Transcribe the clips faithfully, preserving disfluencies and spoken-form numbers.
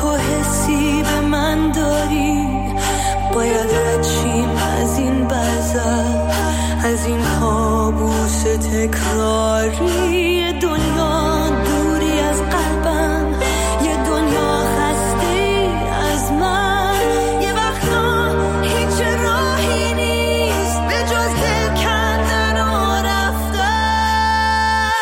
تو حسی به من داری، باید رچیم از این بزر، از این کابوس تکراری. دنیا دوری از قلبم، یه دنیا خسته از من، یه وقتا هیچ راهی نیست به جز دل کندن و رفتن.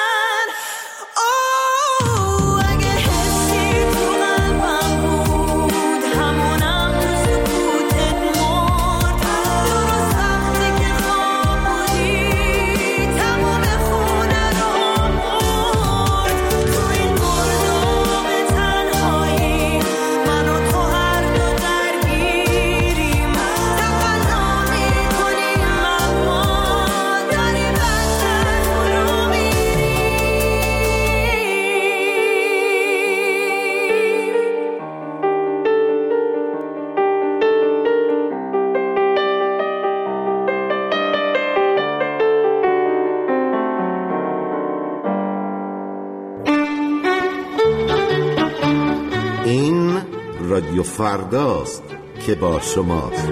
اوه اگه حسی تو قلبم بود، همونم تو سکوتت مرد. درست وقتی که خواب بودی، تمام خونه رو مرد. تو این گرداب تنهایی، من و تو هر دو درگیریم. تقلا میکنیم اما داریم بدتر فرو این رادیو فرداست که با شماست.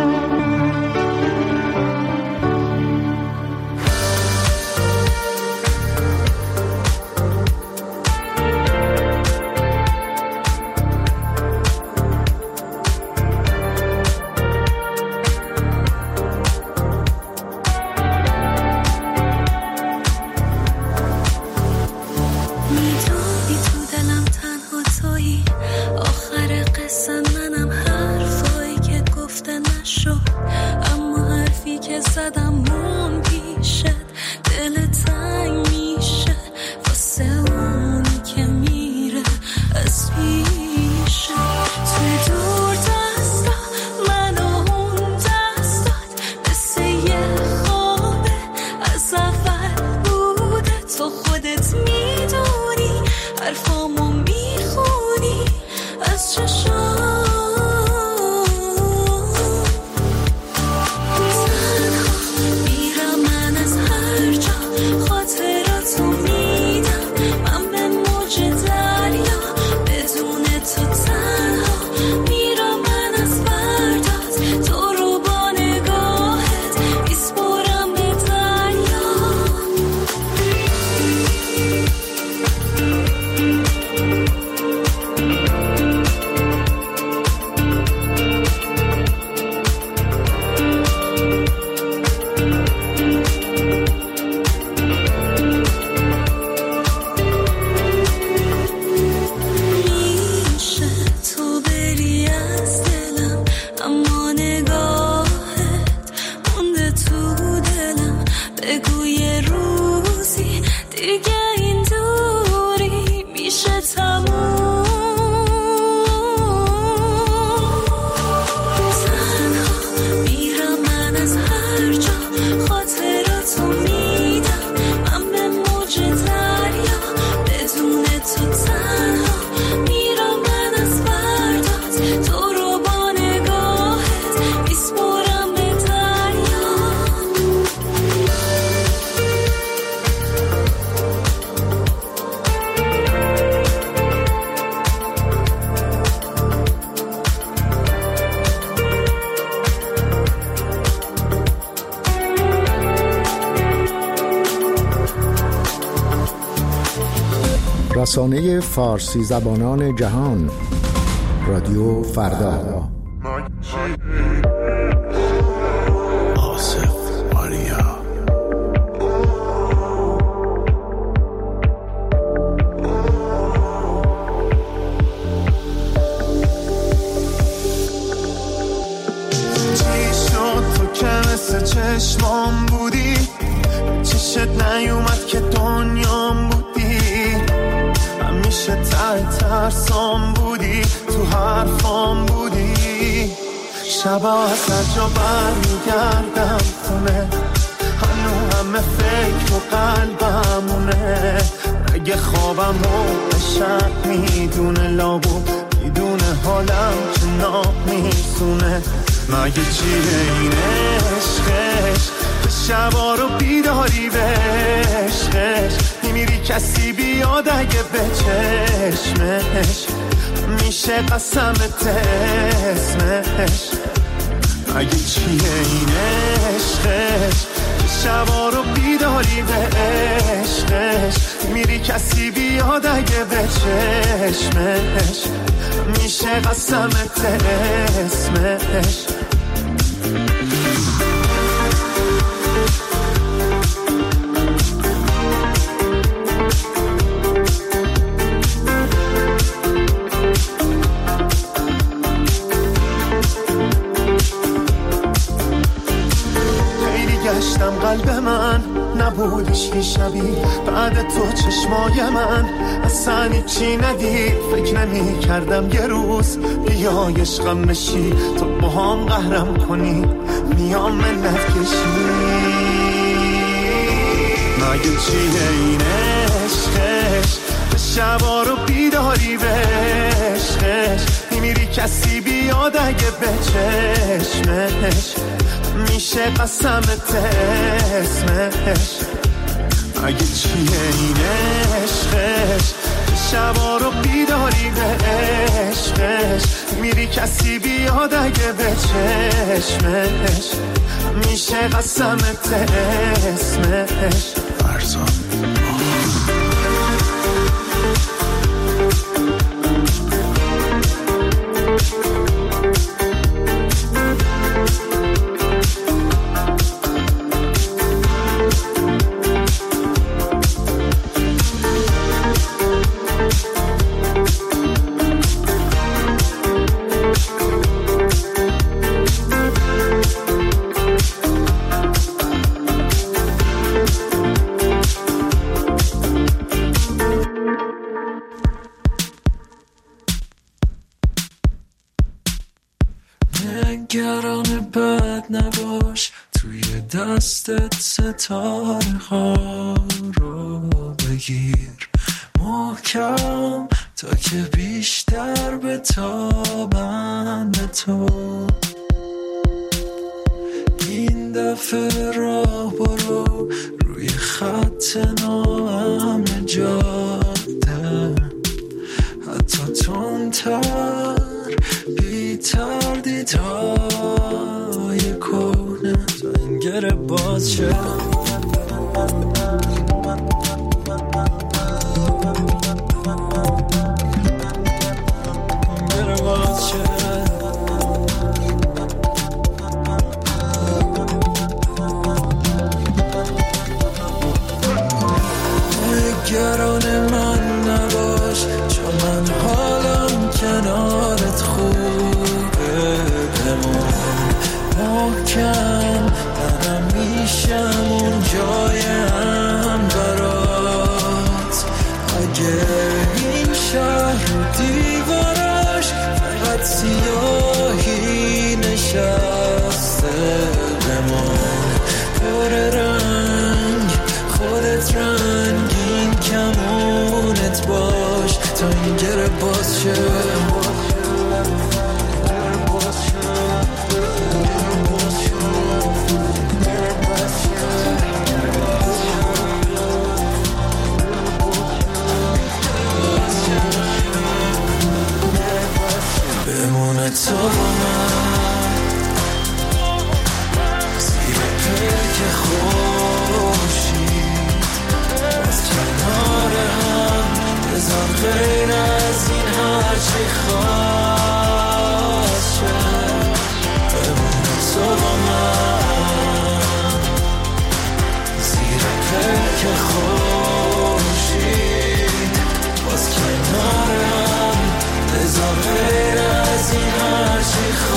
میدونی تو دلم تنها تویی، آخر قصه منم حرفایی که گفته نشد، اما حرفی که زدم مون پیشت. دل تنگ میشه واسه اونی که میره از پیشت. توی دور دستا من و اون دستات مثل یه خوابه از اول بوده. تو خودت میدونی حرفامو میخونی از چشام. تنها میرم من از هر جا، خاطراتو میدم من به موج دریا. بدون تو تنها میرم من از فردات، تو رو با نگاهت میسپرم به دریا. میشه تو بری از دلم، اما نگاهت مونده تو دلم. بگو یه روزی دیگه این دوری میشه تموم. تنها میرم من از هر جا، خاطراتو میدم من به موج دریا. بدون تو تنها میرم من از فردات، تو رو با نگاهت میسپرم به دریا. رسانه فارسی زبانان جهان، رادیو فردا. آصف آریا. چی شد تو که مثل چشمام بودی، چشت نیومد که دنیام بودی. همیشه ته ترسام بودی، تو حرفام بودی. شبا از هر جا بر میگردم خونه، هنو همه فکر و قلبمونه. اگه خوابم رو شب میدونه، لابو میدونه حالم که ناب میسونه. مگه چیه این عشقش که شبا رو بیداری بهشش. میمیری کسی بیاد اگه به چشمش. میشه قسمت اسمش. اگه چیه این عشقش که شبا رو بیداری به عشقش، میری کسی بیاد اگه به چشمش، میشه قسمت اسمش. گشتم قلب من نبودش که شبی، بعد تو چشمای من اصلا چی ندید. فکر نمی کردم یه روز بیای عشقم بشی، تو با هم قهرم کنی میام منت کشی. مگه چیه این عشقش به شبا رو بیداری به عشقش، میمیری کسی بیاد اگه به چشمش، میشه قسمت اسمش. اگه چیه این عشقش که شبا رو بیداری به عشقش، میری کسی بیاد اگه به چشمش، میشه قسمت اسمش. فرزان نگران بد نباش، توی دستت ستاره ها رو بگیر محکم تا که بیشتر بتابن به تو. این دفعه راه برو روی خط ناامن جاده، حتی تندتر بی تردید های کنه تا این گره باز شه. گره باز شه. نگران من نباش، چون من حالم کنارت خوبه. بمون محکم، منم میشم اون جایم برات. اگه این شهر و دیوارش فقط سیاهی نشسته، بمون پر رنگ خودت رنگین کمونت باش تا این گره باز شه. بمونه تو با من زیر پلک خورشید، از کنار هم بذار غیر از این هر چی خواست شد. بمونه تو با من زیر پلک خورشید، باز کنار هم بذار غیر از این هر چی خواست.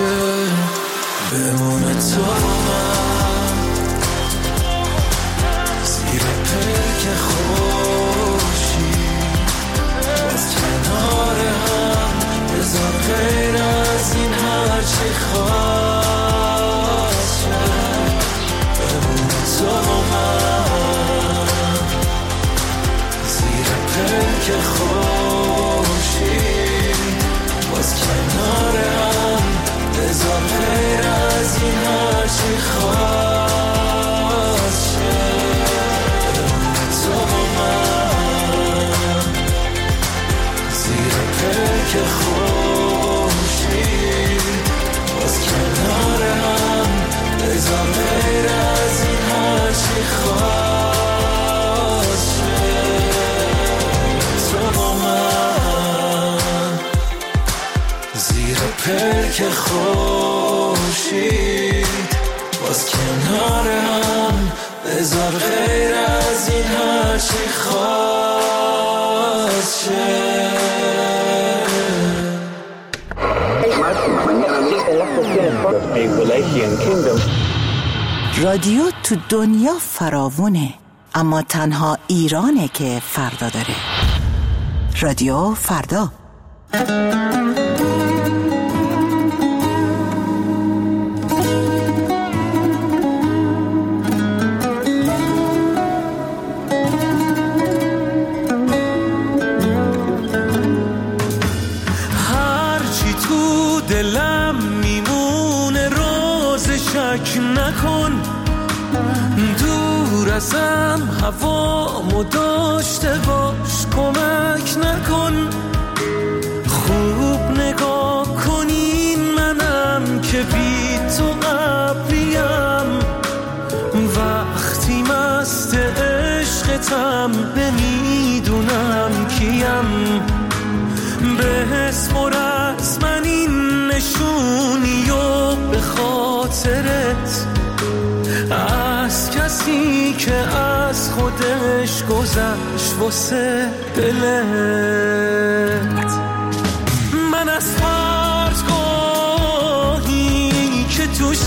که بمونه تو من زیر پلک خوشی باز کنار هم بذار غیر از این هرچی خواست شد بمونه تو من زیر پلک خوشی باز کنار هم بذار غیر از این هرچی خواست شد تو من زیر پلک خوشی باز کنار هم بذار غیر از این هرچی خواست شد تو من زیر پلک خوشید باز کنار هم بذار غیر از این هرچی خواست شد. رادیو تو دنیا فراوونه، اما تنها ایرانه که فردا داره. رادیو فردا. هرچی تو دلم میمونه روز شک نکن، دور ازم هوامو داشته باش کمک نکن. خوب نگاه کنین منم که بی تو قبلیم، وقتی مست عشقتم نمیدونم کیم. به اسم و رسم این نشونی و به خاطرت از کسی که از خودش گذشت واسه دلت. من از فرزگاهی که توش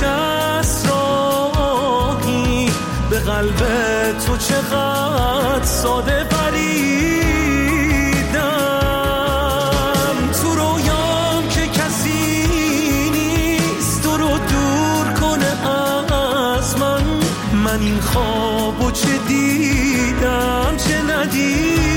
اسراحی به قلب تو چقدر ساده پریدم. تو رویام که کسی نیست تو رو دور کنه از من. من این خوابو چه دیدم چه ندیدم.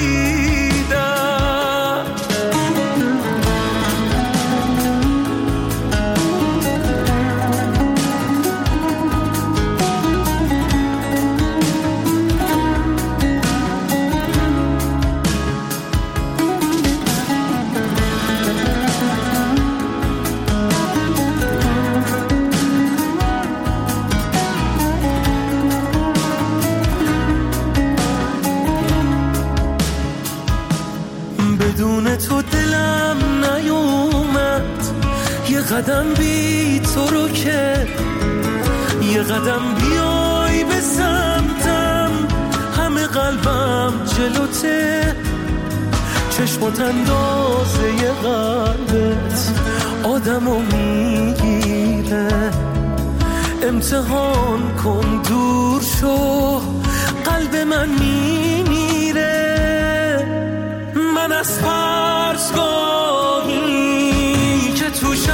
بدون تو دلم نیومد یه قدم بی تو رو که یه قدم بیای به سمتم. همه قلبم جلوته، چشمات اندازه ی قلبت آدمو میگیره. امتحان کن دور شو قلب من میمیره. من از فرزگاهی که توش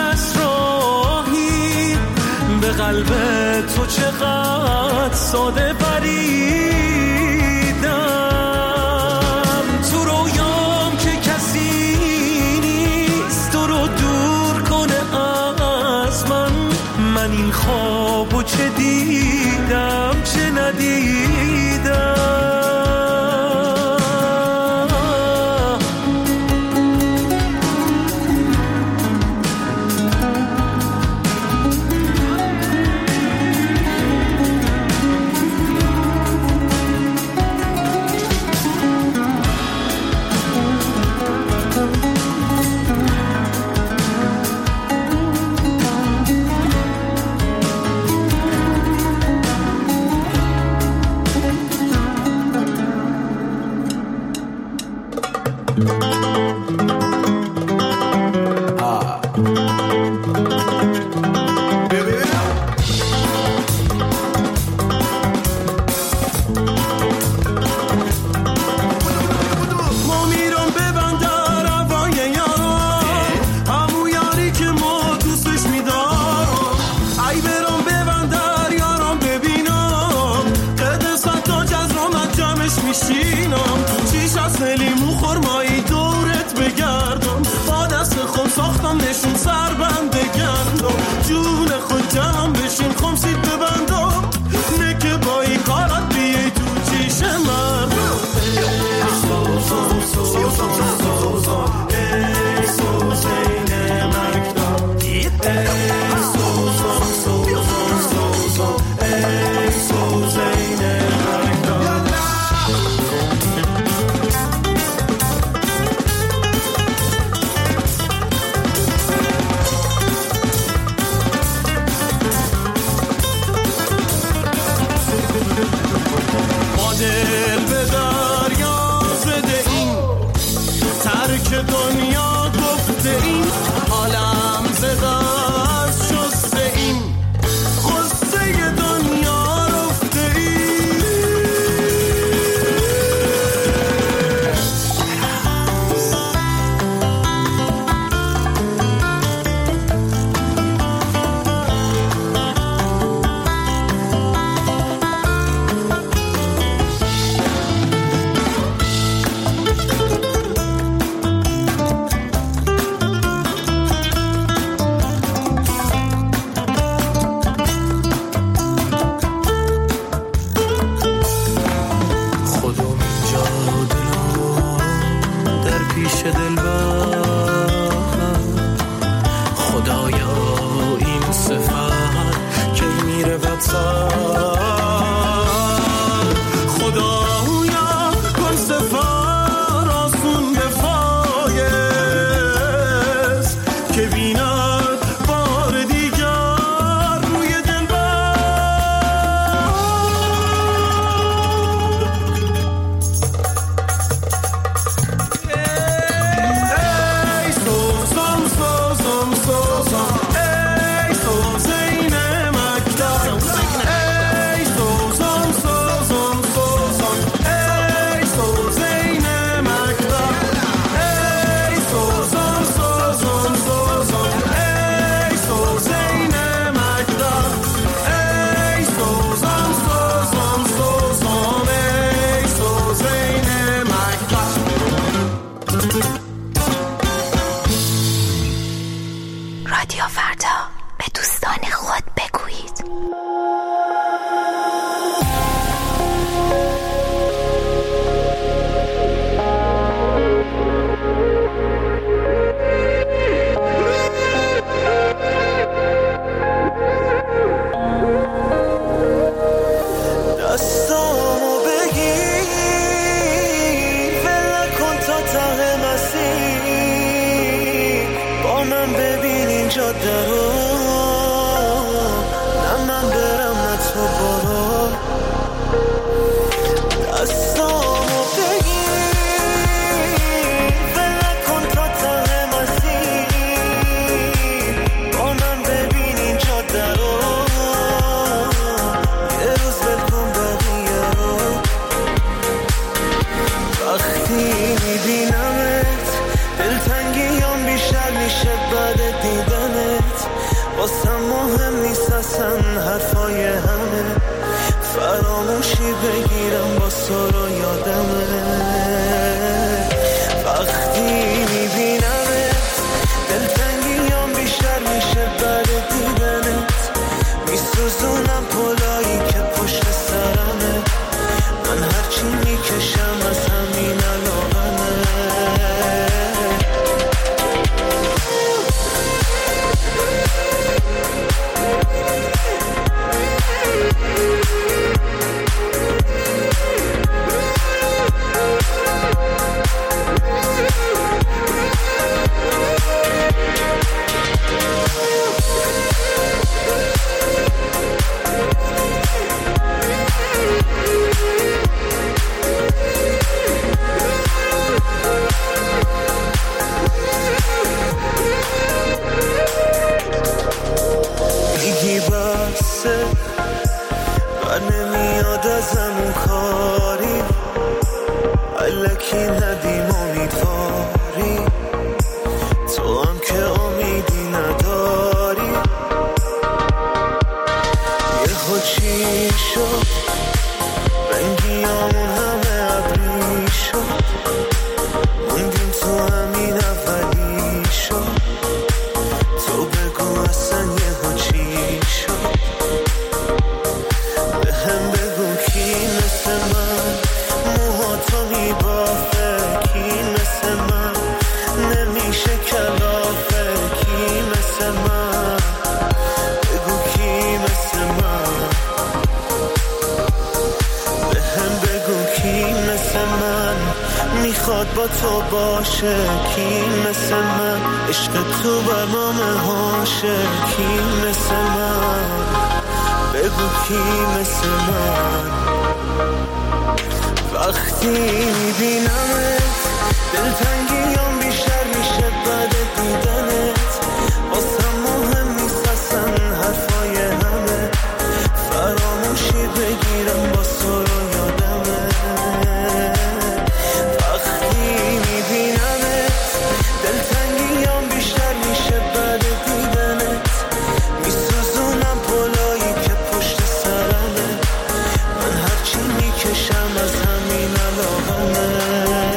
اسراحی به قلب تو چقدر ساده پریدم. تو رویام که کسی نیست تو رو دور کنه از من. من این خوابو چه دیدم چه ندیدم. واسم مهم نیست اصلا حرفای همه، فراموشی بگیرم با سارا یادمه. وقتی میبینمت دلتنگیام بیشتر میشه بعد دیدنت، میسوزونم پلایی که پشت سرمه، من هرچی میکشم از همین علاقمه. میگی بسه و نمیاد ازم اون کاری، الکی ندیم امیدواری، تو هم که امیدی نداری. یه خود چی شد رنگیامون همه ابری شد، موندیم تو همین اولی شد. تو بگو اصلا یه خود چی شد، به هم بگو کی مثل من موها تو میبافه، کی مثل من نمیشه کلافه، کی مثل من بگو کی مثل من، به هم بگو کی مثل من میخواد با تو باشه، کی مثل من عشق تو برنامه هاشه، کی مثل من بگو کی مثل من. وقتی میبینمت دلتنگیام بیشتر میشه بعد دیدنت، واسم مهم نیست اصلا حرفای همه، فراموشی بگیرم با سارا یادمه. وقتی میبینمت دلتنگیام بیشتر میشه بعد دیدنت، میسوزونم پلایی که پشت سرمه، من هرچی میکشم از همین علاقمه.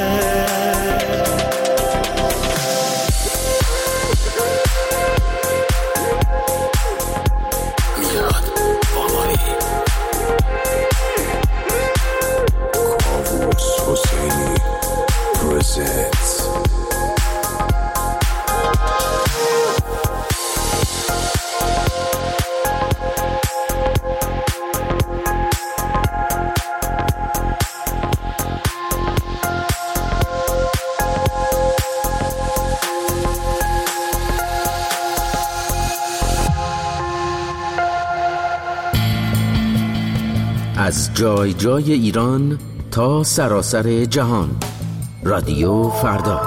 از جای جای ایران تا سراسر جهان، رادیو فردا.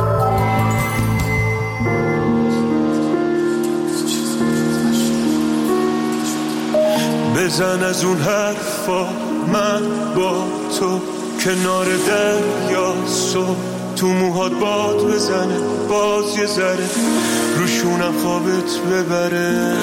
بزن از اون حرفا من با تو کنار دریا، صبح تو موهات باد بزنه، باز یه ذره روشونم خوابت ببره.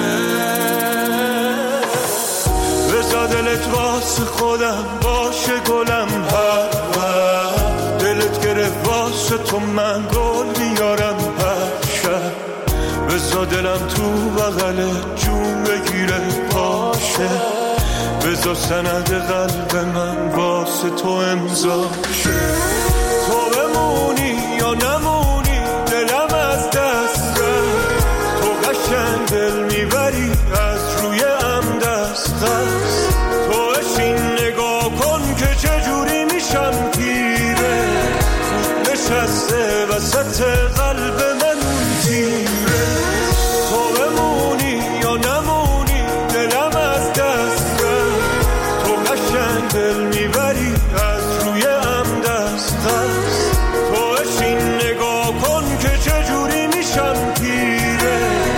بزا دلت واسه خودم باشه گلم، هر وقت دلت گرفت واسه تو من گل میارم هر شب. بزا دلم تو بغل جون بگیره باشه، بزا سند قلب من واسه تو امضا شه. تو بمونی یا نمونی دلم از دست رفت، تو قشنگ دل میبری از روی ام دست خست. تو اشین نگاه کن که چجوری میشم پیره، نشسته وسط قلب من تیره. تو بمونی یا نمونی دلم از دست رفت، تو قشنگ دل میبری از روی ام دست خست. تو اشین نگاه کن که چجوری میشم پیره،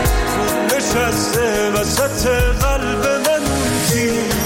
نشسته وسط قلب من تیره.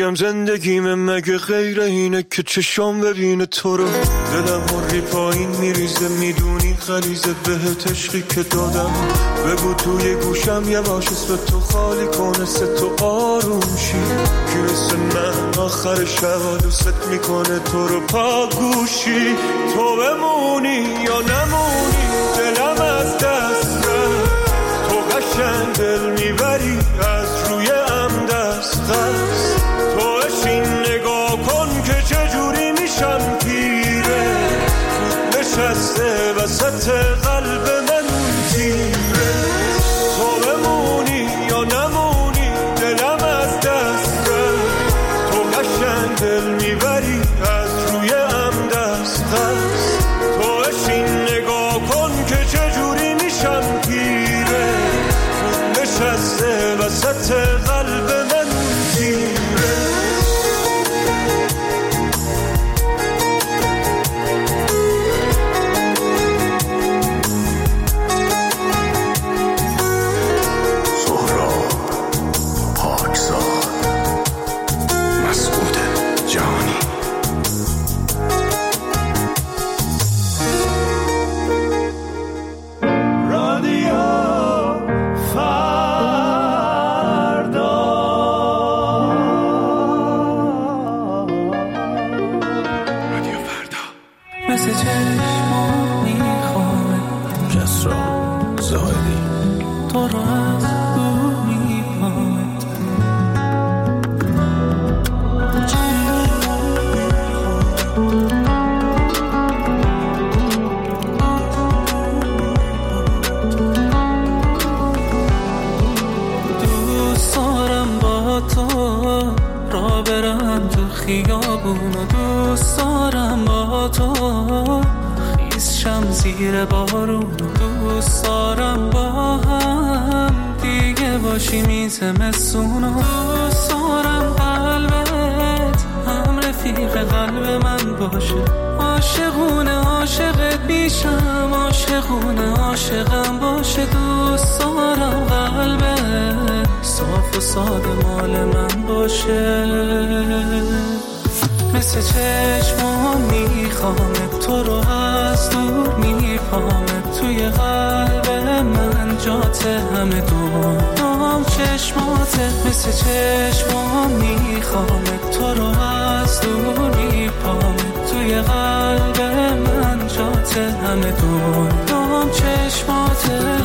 میگم زندگیم مگه غیر اینه که چشام ببینه تو رو. دلم هری پایین میریزه میدونی غریزه بهت عشقی که دادم. بگو توی گوشم یه باش اسم تو خالی کنه سه تو آروم شی. که مثل من آخر شب دوست میکنه تو رو پاگوشی. تو بمونی یا نمونی دلم از دست رفت. تو قشنگ دل میبری از روی ام دست خست. تو اشین نگاه کن که چجوری میشم پیره. نشسته وسط قلب من تیره. تو بمونی یا نمونی دلم از دست رفت. تو قشنگ دل میبری از روی ام دست خست. تو اشین نگاه کن که چجوری میشم پیره. نشسته وسط قلب من تیره. سهراب پاکزاد مسعود جهانی. زیر بارون دوست دارم با هم دیگه باشی میزمستونا. دوست دارم قلبت هم رفیق قلب من باشه. عاشقونه عاشقت بیشم عاشقونه عاشقم باشه. دوست دارم قلبت صاف و ساده مال من باشه. مثل چشمام میخوامت تو رو از دور میپامت. توی قلب من جات همه دنیام چشماته. مثل چشمام میخوامت تو رو از دور میپامت. توی قلب من جات همه دنیام چشماته.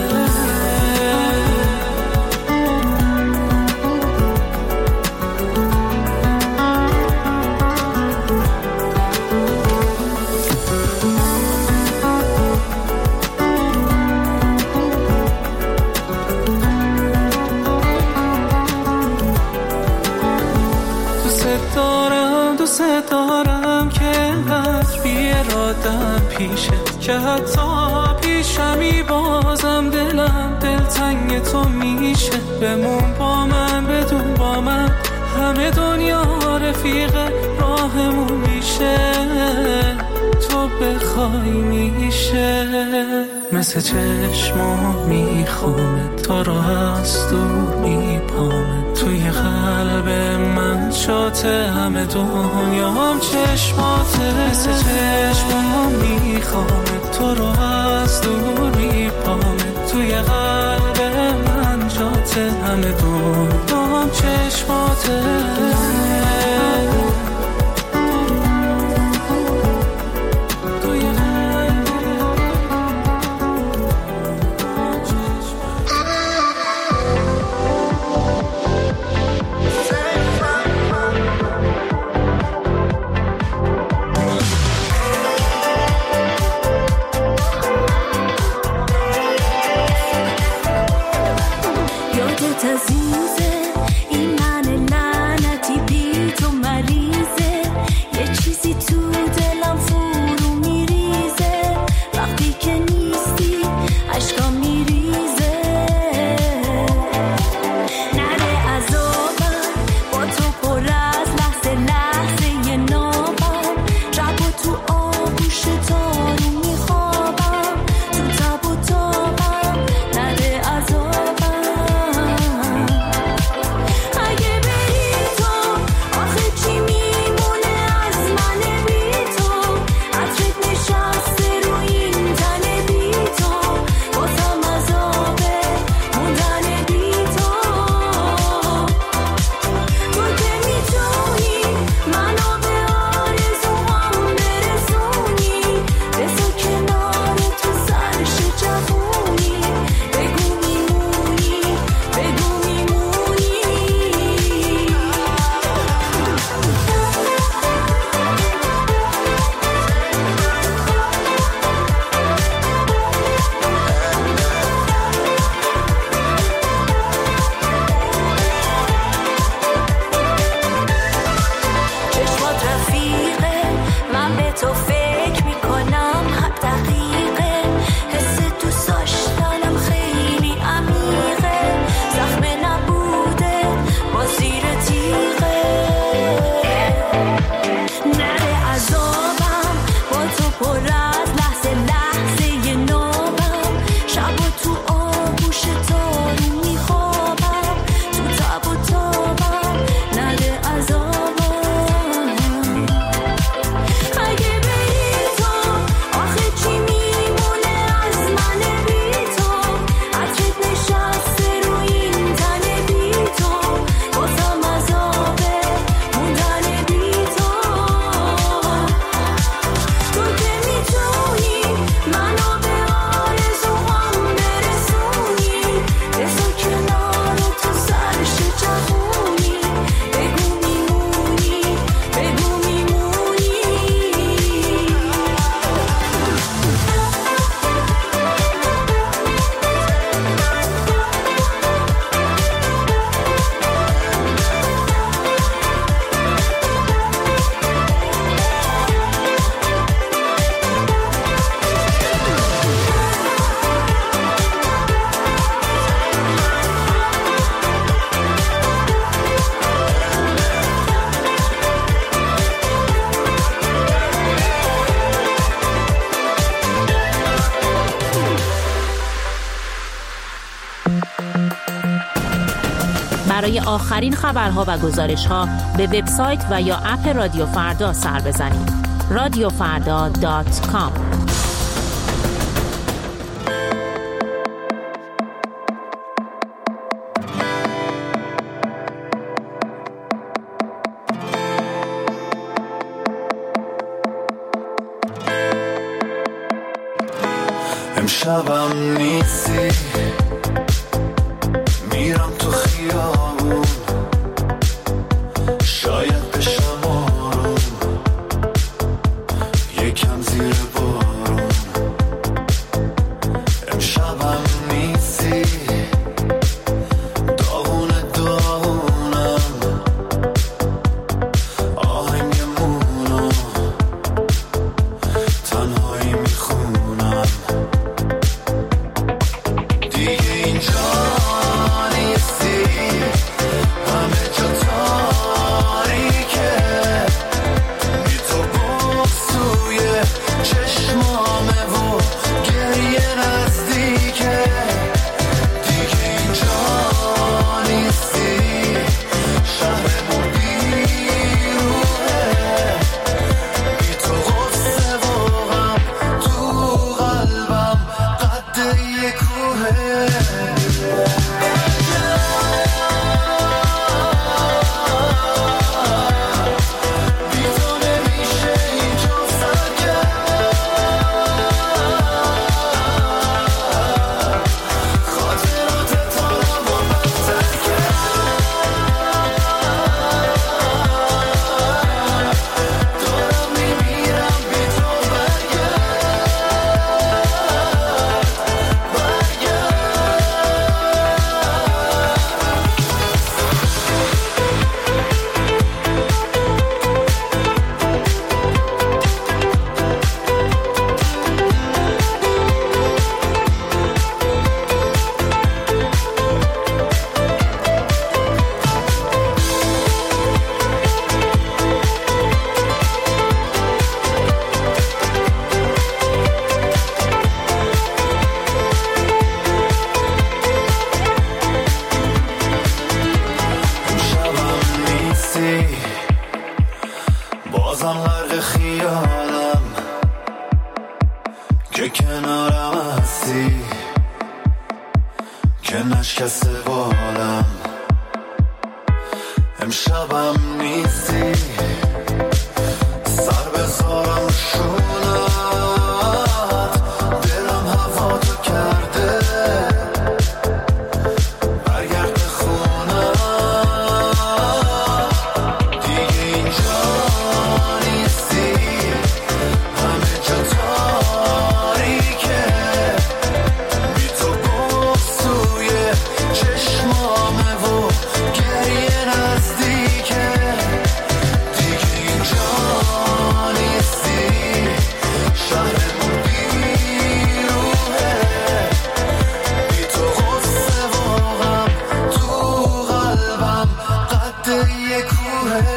دارم که انقدر بیرادم پیشه که حتی پیشمی بازم دلم دلتنگ تو میشه. بمون با من بدون با من همه دنیا رفیق راهمون میشه. تو بخوای میشه. مثل چشمام میخوامه تو رو از دور میپامه. توی قلب من شاته همه دنیام چشماته. مثل چشمام میخوامه تو رو از دور میپامه. توی قلب من جاته همه دنیام چشماته. برای آخرین خبرها و گزارش‌ها به وبسایت و یا اپ رادیو فردا سر بزنید. رادیو فردا دات کام. امشبم نیستی، میرم تو خیابون، شاید بشم آروم، یکم زیر بارون. امشبم نیستی، داغونه داغونم، آهنگمونو تنهایی میخونم. بازم غرق خیالم که کنارم هستی، که نشکسته بالم. امشبم نیستی، سر بذارم شونت، دلم هوا تو کرده، برگرد خونه دیگه. اینجا نیستی، همه جا تاریکه، بی تو بغض توی چشمامه و گریه نزدیکه. دیگه اینجا نیستی، شهرمون بیروحه، بی تو غصه و غم تو قلبم قد یه کوهه.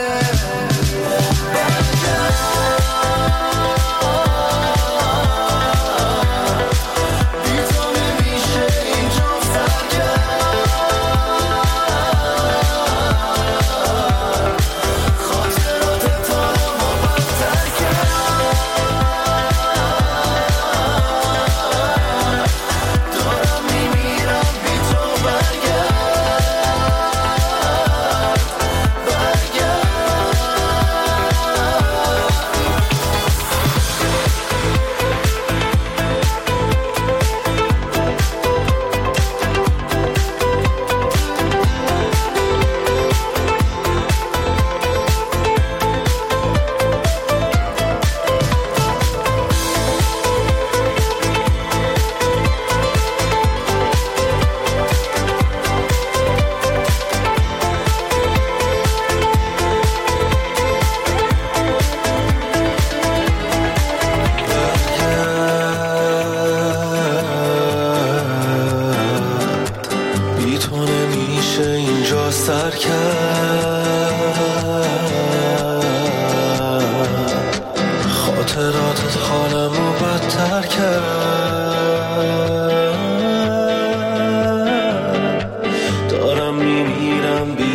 سر کرد، خاطراتت حالمو بدتر کرد، دارم میمیرم بی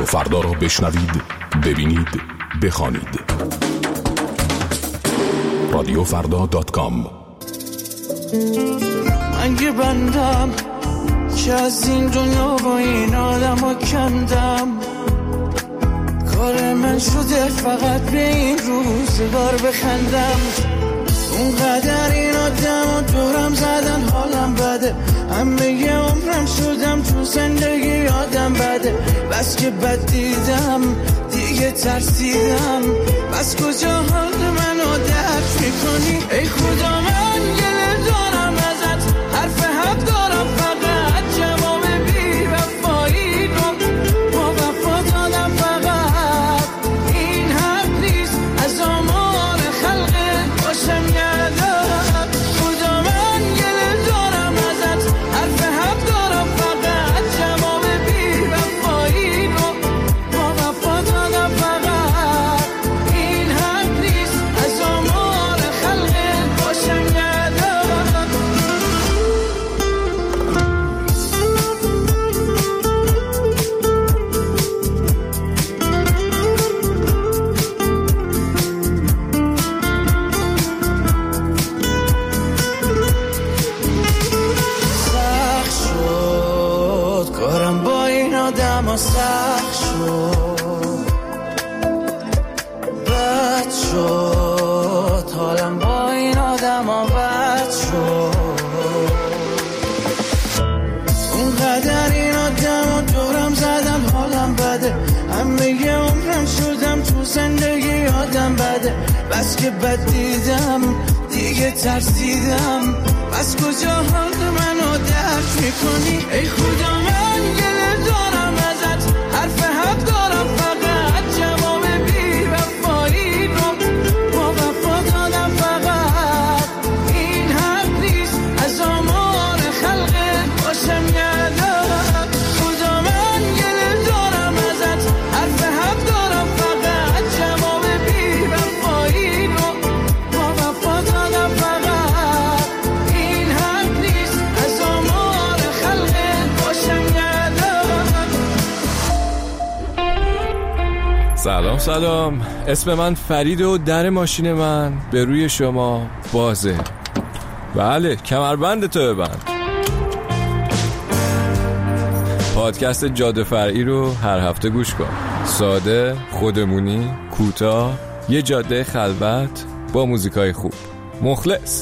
فردا را بشنوید، ببینید، بخوانید. رادیو فردا دات کام. من یه بندم که از این دنیا با این آدم ها کندم، کار من شده فقط به این روزگار بخندم. اونقدر این آدم ها دورم زدن حالم بده، همه یه عمرم شدم تو زندگی آدم بده. بس که بد دیدم دیگه ترسیدم، بس کجا حال منو درک میکنی؟ ای خدا من گله دارم ازت، حرف حق دارم فقط جواب بی وفایی رو با وفا دادم فقط. این حق نیست از آمار خلقت باشم یادم. خدا من گله دارم ازت، حرف حق دارم فقط جواب بی وفایی رو با وفا دادم فقط. این حق نیست از آمار خلقت باشم یادم. سخت شد بد شد حالم با این آدم ها بد شد. اونقدر این آدم ها دورم زدن حالم بده، همه یه عمرم شدم تو زندگی آدم بده. بس که بد دیدم دیگه ترسیدم، بس کجا حال منو درک میکنی؟ ای خدا من گله دارم ازت، حرف حق دارم فقط جواب بی وفایی رو با وفا دادم فقط. این حق نیست از آمار خلقت باشم یادم. خدا من گله دارم ازت، حرف حق دارم فقط جواب بی وفایی رو با وفا دادم فقط. این حق نیست از آمار خلقت باشم یادم. سلام سلام، اسم من فرید و در ماشین من به روی شما بازه. بله، کمربند تو ببند. پادکست جاده فرعی رو هر هفته گوش کن. ساده، خودمونی، کوتاه، یه جاده خلوت با موزیکای خوب. مخلص.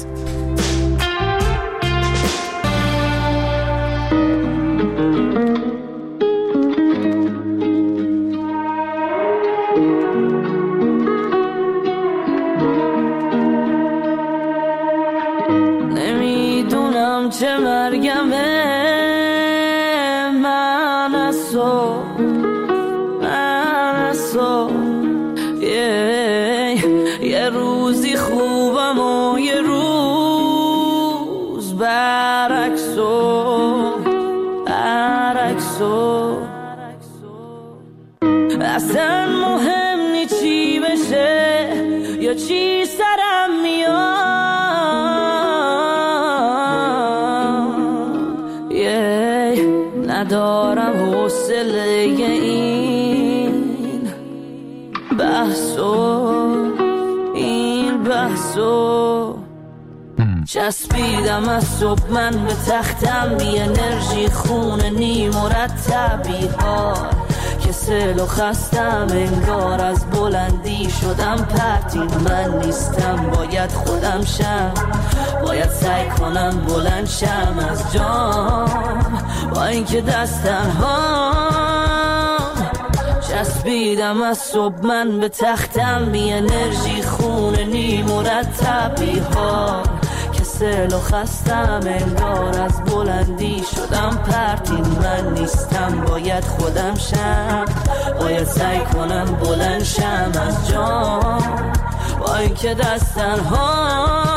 نمیدونم چه مرگمه، من از تو من از تو یه, یه روزی خوبم و یه روز برعکسو برعکسو. اصلا مهم نی چی بشه یا چی سرم میاد، ندارم حوصله این بحثو این بحثو. چسبیدم از صبح من به تختم، بی انرژی خونه نی مرتبی ها، کسل و خستم انگار از بلندی شدم پرتی. من نیستم باید خودم شم، باید سعی کنم بلند شم از جام، با اینکه دستم هام. چسبیدم از صبح من به تختم، بی انرژی خونه نی مرتبی ها، کسل و خستم انگار از بلندی شدم پرتی. من نیستم باید خودم شم، باید سعی کنم بلند شم از جام، با اینکه دستن ها.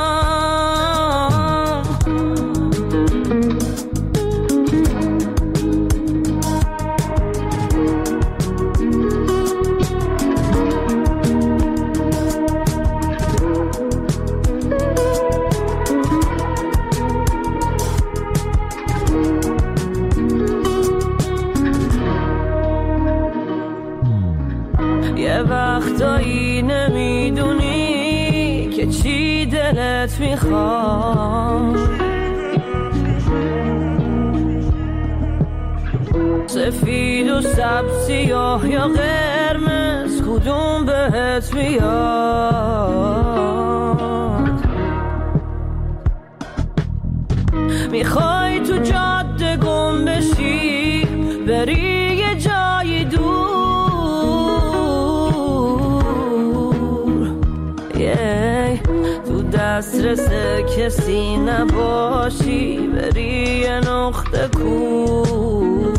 بهت میخوام، سفید و سبز سیاه یا قرمز کدوم بهت میاد؟ میخوای تو جاده گم بشی بری یه جای دور، یه تو دسترس کسی نباشی بری یه نقطه کور.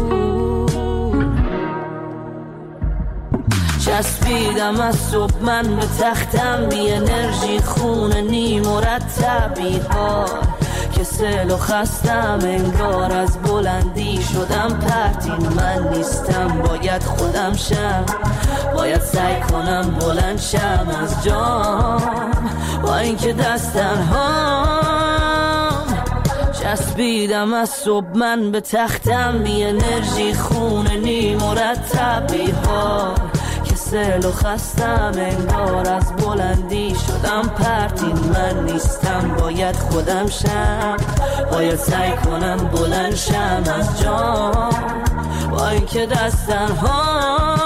چسبیدم از صبح من به تختم، بی انرژی خونه نی مرتبی ها، کسل و خستم انگار از بلندی شدم پرتین من نیستم، باید خودم شم، باید سعی کنم بلند شم از جام، با اینکه دستن هام. چسبیدم از صبح من به تختم، بی انرژی خونه نی مرتبی ها، کسل و خستم انگار از بلندی شدم پرتین من نیستم، باید خودم شم، باید سعی کنم بلند شم از جام، با اینکه دستن هام.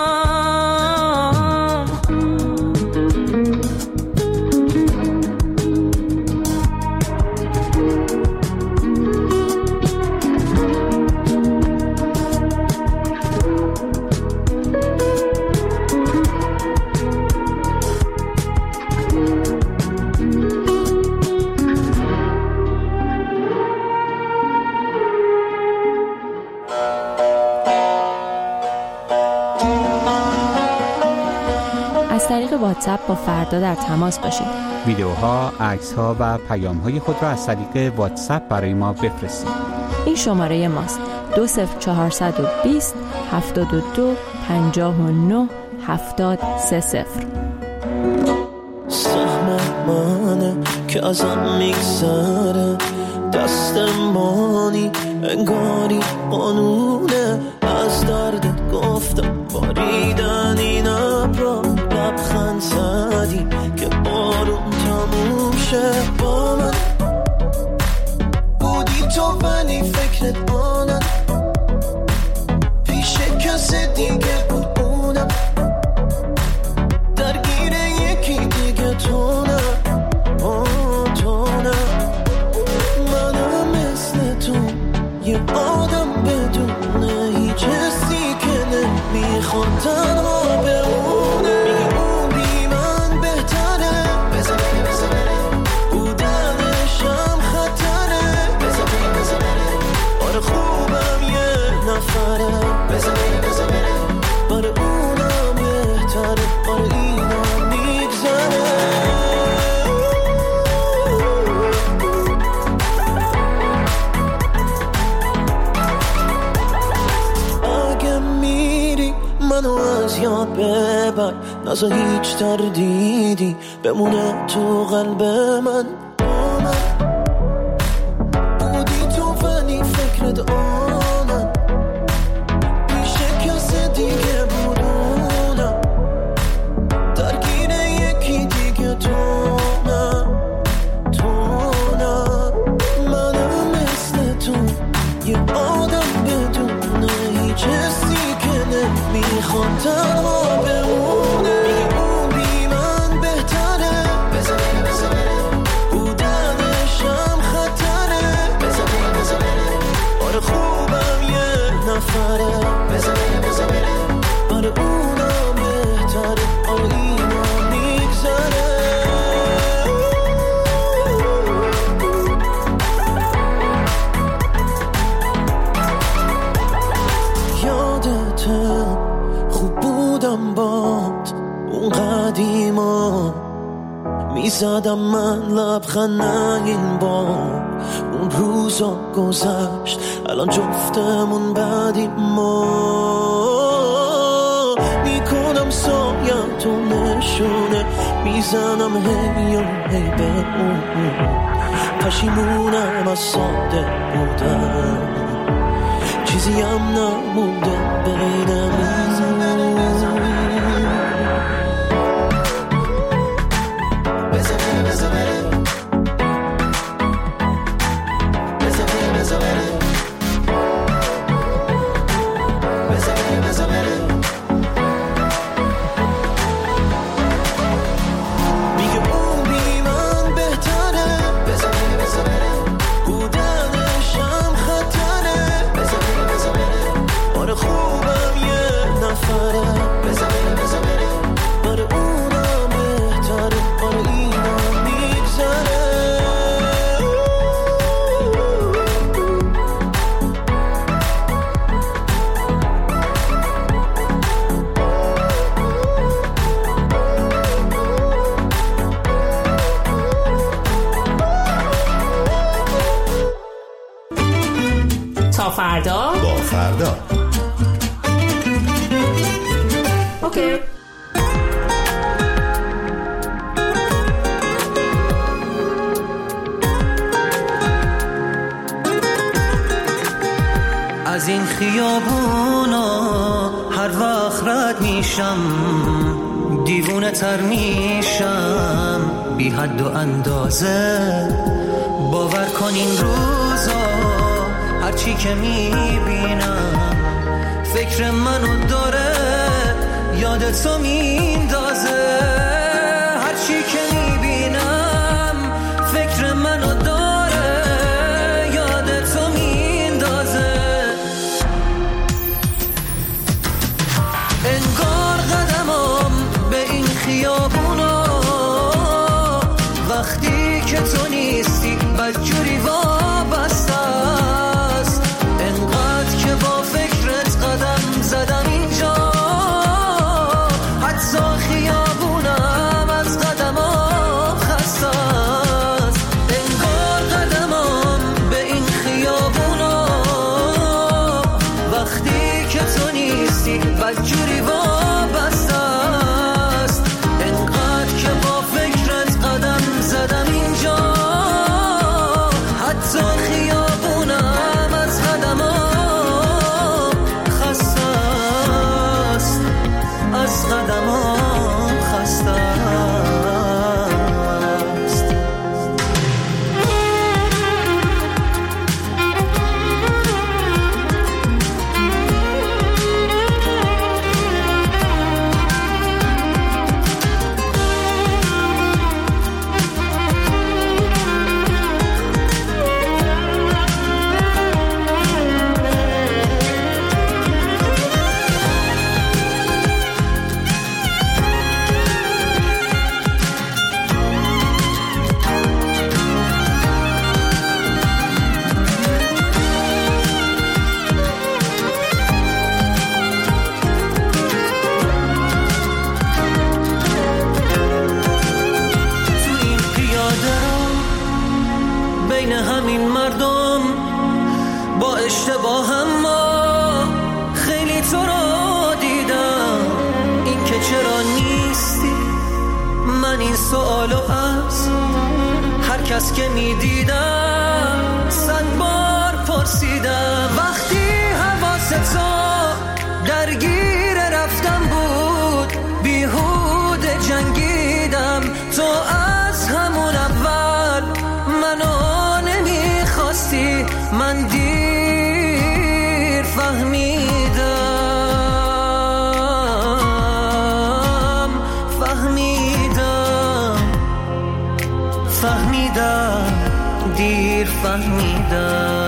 از طریق واتساپ با فردا در تماس باشید. ویدیوها، عکس‌ها و پیام‌های خود را از طریق واتساپ برای ما بفرستید. این شماره ماست: دو صفر چهارصد و بیست هفتاد و دو پنجاه و نه هفتاد سه صفر. سهم منه که ازم میگذره، دست مانی انگاری قانونه، از دردت گفتم باریدن این ابرا، لبخند زدی که بارون تموم شه. با من بودی تو ولی فکرت آنم، پیش کسی دیگه بود اونم، درگیر یکی دیگه تو نه، تو نه. منم مثل تو یه آدم بدونه هیچ حسی که نمیخواد تنها بمونه، میگه اون بی من بهتره، بزا بره بزا بره، بودنشم خطره، بزا بره بزا بره، آره خوبم یه نفره، بزا بره بزا بره، آره اونم بهتره، آره اینم میگذره. منو از یاد ببر، نزا هیچ تردیدی بمونه تو قلب من. با من بودی تو ولی فکرت آنم، پیش کسی دیگه بودونم، درگیر یکی دیگه تو نه، تو نه. منم مثل تو یه آدم بدونه هیچ حسی میخوام تنها بمونه، میگه اون بی من بهتره، بزا بره بزا بره، بودنشم خطره، بزا بره بزا بره، آره خوبم یه نفره، بزا بره بزا بره، آره اونم بهتره، آره اینم میگذره. خوب بودم باد اون قدیما، میزدم من لبخند این بار، اون روزا گذشت الان جفتمون بعدی ما، میکنم سایم تو نشونه، میزنم هی و هی به اون، پشیمونم از ساده بودم، چیزی هم نمونده بینم. بزا بره بزا بره، آره بزن بره بزن بره آره اونم بهتره آره اینم میگذره تا فردا با فردا اوکی. از این خیابونا هر وقت رد میشم دیوونه تر میشم بی حد و اندازه باور کن این روزا هرچی که میبینم فکر منو داره یادتو میندازه هرچی که میبینم فکر منو داره یادتو میندازه انگار قدمم به این خیابونا وقتی که تو نیستی بدجوری وابسته است انقدر که با فکرت قدم زدم اینجا حتی خیابونم از قدمم خسته است انگار قدمم به این خیابونا وقتی که تو نیستی بدجوری وابسته است انقدر که با فکرت قدم زدم اینجا حتی خیابونم از قدمم خسته است از قدمم خسته است بین همین مردم با اشتباهم ما خیلی تو رو دیدم این که چرا نیستی من این سوالو از هر کس که میدیدم صد بار پرسیدم وقتی حواست درگیر رفتم بود بیهوده جنگیدم تو از همون اول منو نمیخواستی من دیر فهمیدم فهمیدم فهمیدم دیر فهمیدم